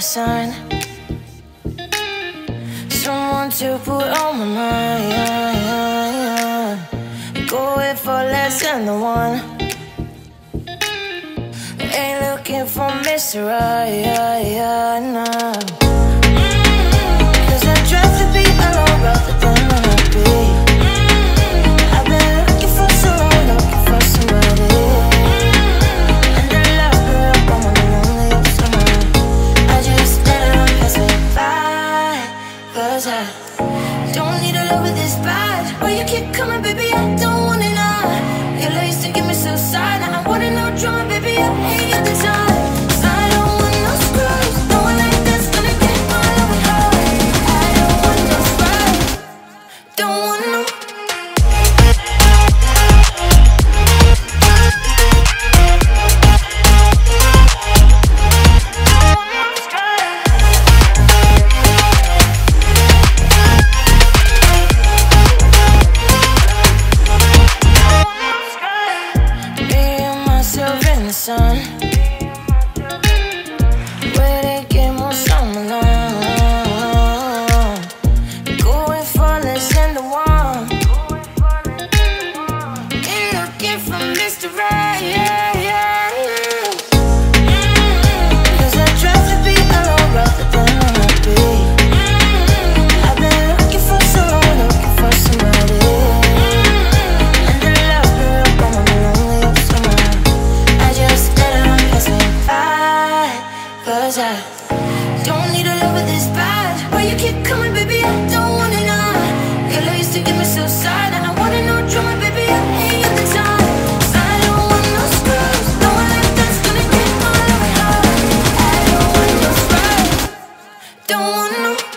sign, someone to put on my mind. Going for less than the one. Ain't looking for Mr. Right, nah. Cause I'd rather be alone rather than unhappy. I've been looking for so long, looking for somebody. And I love her up, I'm on the lonely of summer. I just let her pass me by. Cause I don't need a love with this bad. Why you keep coming, baby, I don't want it now. Your love used to get me so sad. Now I want no drama, baby, I ain't got the time. Cause I don't want no screws. No one like that's gonna get my love high. I don't want no scrubs. Don't want no. Sun, where they get more summer long. Going for less than the one. Ain't looking for Mr. Right, Cause I'd rather be alone rather than unhappy. I've been looking for so long, looking for somebody. And I love her up, I'm on the lonely of summer. Just let her pass me by. Cause I don't need a love with this bad. Why you keep coming, baby, I don't want it now. Your love used to get me so sad. And I want no drama, baby, I ain't got the time. Cause I don't want no screws. No one like that's gonna get my love high. I don't want no scrubs. Don't want no.